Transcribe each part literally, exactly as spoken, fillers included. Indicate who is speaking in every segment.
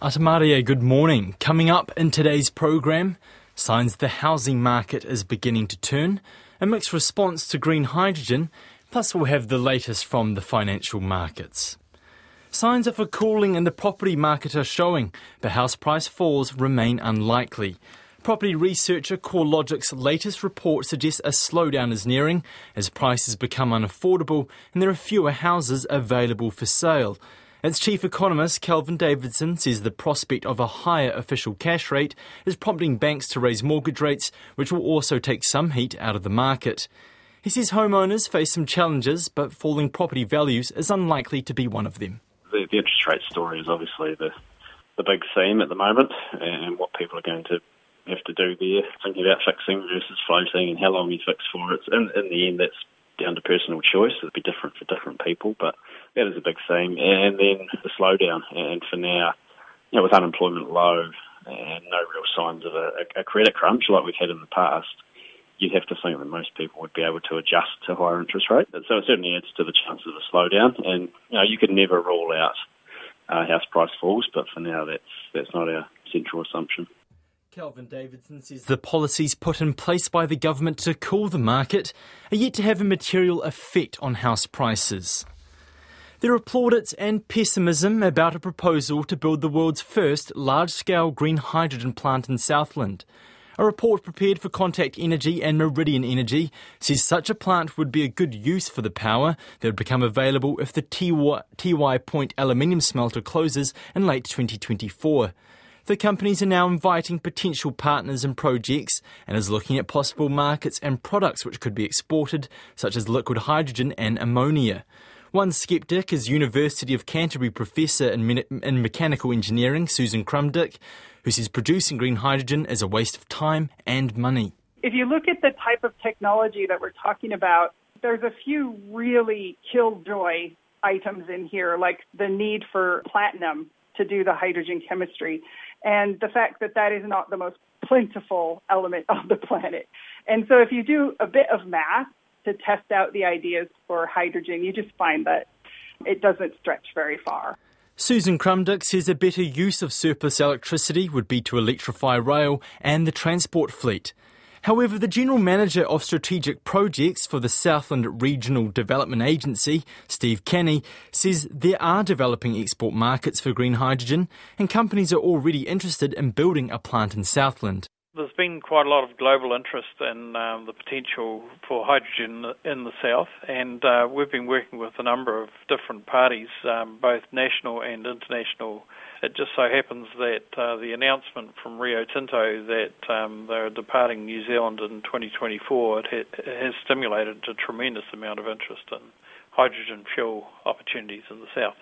Speaker 1: Atamaria, good morning. Coming up in today's programme, signs the housing market is beginning to turn, a mixed response to green hydrogen, plus we'll have the latest from the financial markets. Signs of a cooling in the property market are showing, but house price falls remain unlikely. Property researcher CoreLogic's latest report suggests a slowdown is nearing as prices become unaffordable and there are fewer houses available for sale. Its chief economist, Kelvin Davidson, says the prospect of a higher official cash rate is prompting banks to raise mortgage rates, which will also take some heat out of the market. He says homeowners face some challenges, but falling property values is unlikely to be one of them.
Speaker 2: The, the interest rate story is obviously the, the big theme at the moment, and what people are going to have to do there, thinking about fixing versus floating and how long you fix for. It's in, in the end, that's down to personal choice. It'll be different for different people, but that is a big theme. And then the slowdown, and for now, you know, with unemployment low and no real signs of a, a credit crunch like we've had in the past, you'd have to think that most people would be able to adjust to higher interest rates. So it certainly adds to the chances of a slowdown. And you know, you could never rule out uh, house price falls, but for now, that's that's not our central assumption.
Speaker 1: Kelvin Davidson says the policies put in place by the government to cool the market are yet to have a material effect on house prices. There are plaudits and pessimism about a proposal to build the world's first large-scale green hydrogen plant in Southland. A report prepared for Contact Energy and Meridian Energy says such a plant would be a good use for the power that would become available if the T Y Point aluminium smelter closes in late twenty twenty-four. The companies are now inviting potential partners and projects and is looking at possible markets and products which could be exported, such as liquid hydrogen and ammonia. One sceptic is University of Canterbury professor in, me- in mechanical engineering, Susan Crumdick, who says producing green hydrogen is a waste of time and money.
Speaker 3: If you look at the type of technology that we're talking about, there's a few really killjoy items in here, like the need for platinum to do the hydrogen chemistry, and the fact that that is not the most plentiful element of the planet. And so if you do a bit of math to test out the ideas for hydrogen, you just find that it doesn't stretch very far.
Speaker 1: Susan Crumdick says a better use of surplus electricity would be to electrify rail and the transport fleet. However, the General Manager of Strategic Projects for the Southland Regional Development Agency, Steve Kenny, says there are developing export markets for green hydrogen and companies are already interested in building a plant in Southland.
Speaker 4: There's been quite a lot of global interest in um, the potential for hydrogen in the south, and uh, we've been working with a number of different parties, um, both national and international. It just so happens that uh, the announcement from Rio Tinto that um, they're departing New Zealand in twenty twenty-four it, ha- it has stimulated a tremendous amount of interest in hydrogen fuel opportunities in the south.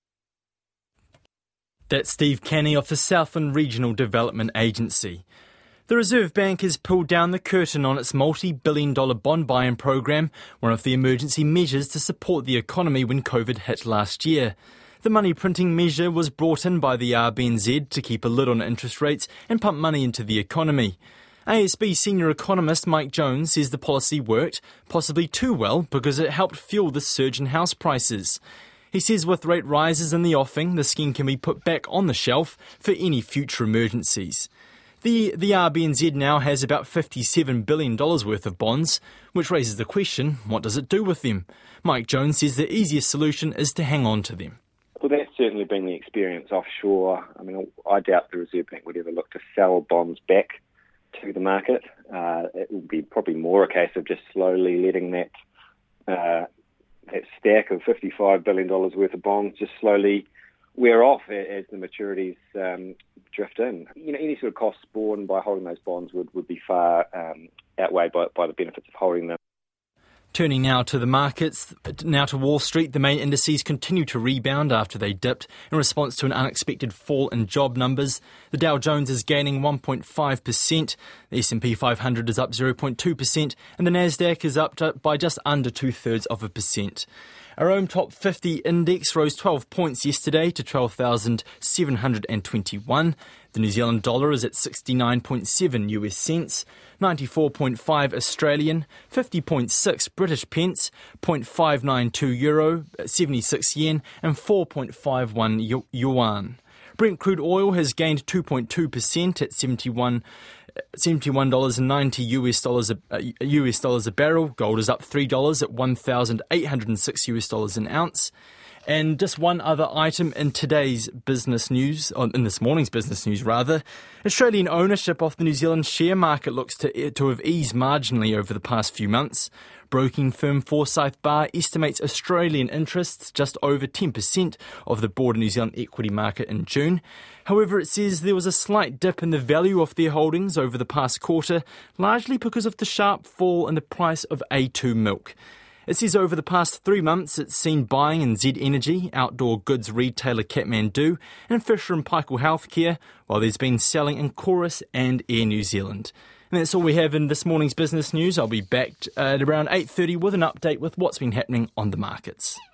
Speaker 1: That's Steve Kenny of the Southland Regional Development Agency. The Reserve Bank has pulled down the curtain on its multi-billion dollar bond buying program, one of the emergency measures to support the economy when COVID hit last year. The money printing measure was brought in by the R B N Z to keep a lid on interest rates and pump money into the economy. A S B senior economist Mike Jones says the policy worked, possibly too well, because it helped fuel the surge in house prices. He says with rate rises in the offing, the scheme can be put back on the shelf for any future emergencies. The, the R B N Z now has about fifty-seven billion dollars worth of bonds, which raises the question, what does it do with them? Mike Jones says the easiest solution is to hang on to them.
Speaker 5: Well, that's certainly been the experience offshore. I mean, I doubt the Reserve Bank would ever look to sell bonds back to the market. Uh, it would be probably more a case of just slowly letting that uh, that stack of fifty-five billion dollars worth of bonds just slowly wear off as the maturities um, drift in. You know, any sort of costs borne by holding those bonds would, would be far um, outweighed by, by the benefits of holding them.
Speaker 1: Turning now to the markets, now to Wall Street, the main indices continue to rebound after they dipped in response to an unexpected fall in job numbers. The Dow Jones is gaining one point five percent, the S and P five hundred is up zero point two percent, and the Nasdaq is up by just under two-thirds of a percent. Our own top fifty index rose twelve points yesterday to twelve thousand seven hundred twenty-one. The New Zealand dollar is at sixty-nine point seven U S cents, ninety-four point five Australian, fifty point six British pence, zero point five nine two euro, seventy-six yen, and four point five one yuan. Brent crude oil has gained two point two percent at seventy-one dollars and ninety U S dollars a, uh, U S dollars a barrel. Gold is up three dollars at one thousand eight hundred six U S dollars an ounce. And just one other item in today's business news, or in this morning's business news rather, Australian ownership of the New Zealand share market looks to, to have eased marginally over the past few months. Broking firm Forsyth Barr estimates Australian interests just over ten percent of the broader New Zealand equity market in June. However, it says there was a slight dip in the value of their holdings over the past quarter, largely because of the sharp fall in the price of A two milk. It says over the past three months it's seen buying in Z Energy, outdoor goods retailer Kathmandu, and Fisher and Paykel Healthcare, while there's been selling in Chorus and Air New Zealand. And that's all we have in this morning's business news. I'll be back at around eight thirty with an update with what's been happening on the markets.